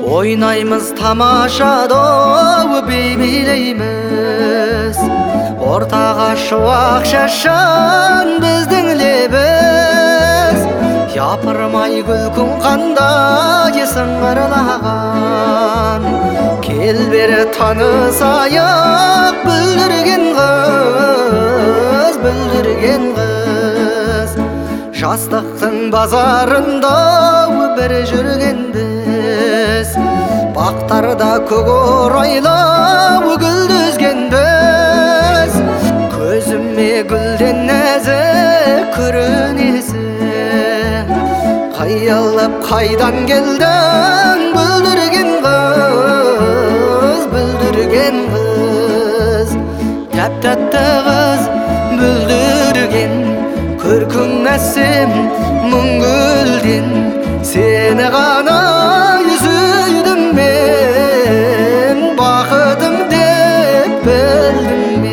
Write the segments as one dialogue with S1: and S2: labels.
S1: Ойнаймыз тамаша доп билейміз, ортаға шуақ шашқан біздің лебіз. Япырмай күлкің қандай сыңғырлаған, кел бері танысайық, бүлдірген қыз. Жастықтың базарында бір жүргенбіз, бақтарда көк орайлап гүлдезгенбіз. Көзіме гүлден нәзік көрінесің, қиялап қайдан келдің, бүлдірген қыз. Тәп-тәтті қыз, бүлдірген, көркің әсем мың гүлден, сені ғана сүйдім мен, бақытым деп білдім мен.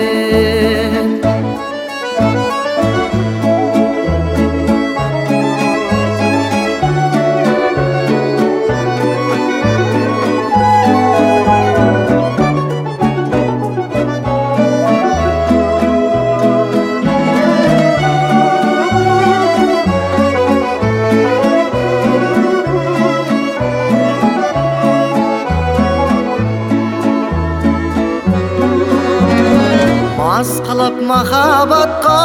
S1: Мас қылып махаббатқа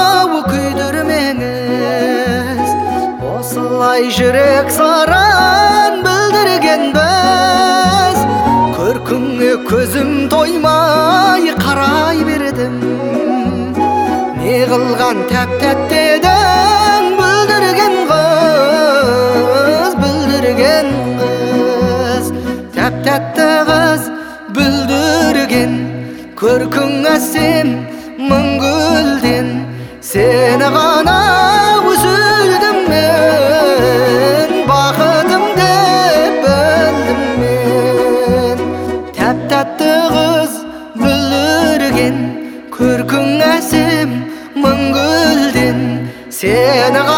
S1: күйдірмеңіз, осылай жүрек саран білдіргенбіз. Көркіңе көзім тоймай қарай бердім, не қылған тәп-тәтті едің, бүлдірген қыз. Тәп-тәтті қыз, бүлдірген, көркің әсем мың гүлден, сені ғана сүйдім мен, бақытым деп білдім мен. Тәп-тәтті қыз, бүлдірген, көркің әсем мың гүлден, сені